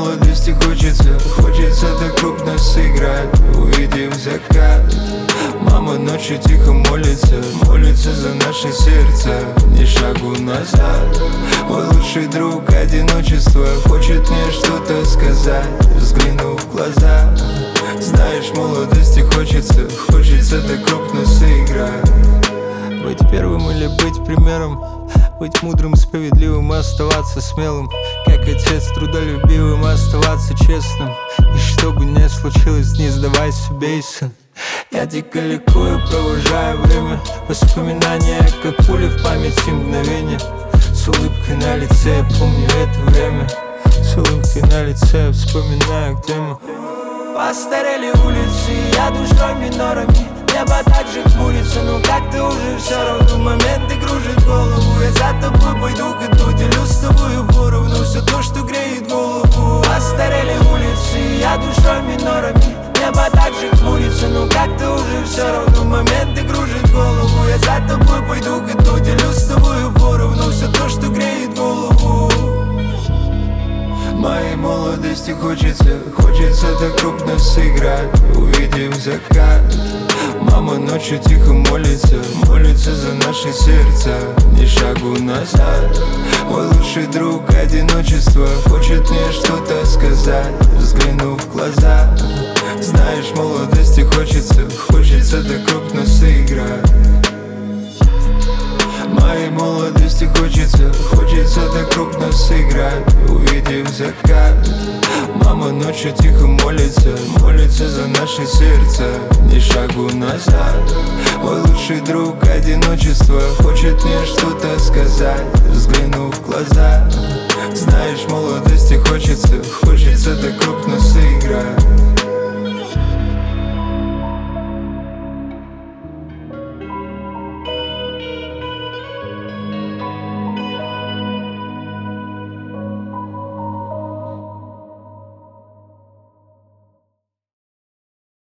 молодости хочется так крупно сыграть, увидев закат. Мама ночью тихо молится за наши сердца, ни шагу назад. Мой лучший друг одиночество хочет мне что-то сказать, взглянув в глаза. Знаешь, молодости хочется так крупно сыграть. Быть первым или быть примером, быть мудрым, справедливым и оставаться смелым, как отец трудолюбивым, и оставаться честным. И что бы ни случилось, не сдавай себе и сын. Я дико ликую, провожаю время, воспоминания, как пули в памяти мгновения. С улыбкой на лице я помню это время, с улыбкой на лице я вспоминаю, где мы. Постарели улицы, я душой минорами. Небо так же хмурится, но как-то уже все равно. Моменты кружит голову, я за тобой пойду к дну. Делюсь с тобою поровну все то, что греет голову. Постарели улицы, я душой минорами. Небо так же хмурится, но как-то уже все равно. Моменты кружит голову, я за тобой пойду к дну. Делюсь с тобою поровну все то, что греет голову. Моей молодости хочется так крупно сыграть, увидев закат. Мама ночью тихо молится за наши сердца, ни шагу назад. Мой лучший друг одиночество хочет мне что-то сказать, взглянув в глаза. Знаешь, молодости хочется так крупно сыграть. Моей молодости хочется так крупно сыграть, увидев закат. Мама ночью тихо молится за наши сердца, ни шагу назад. Мой лучший друг одиночество хочет мне что-то сказать, взглянув в глаза. Знаешь, молодости хочется так крупно сыграть.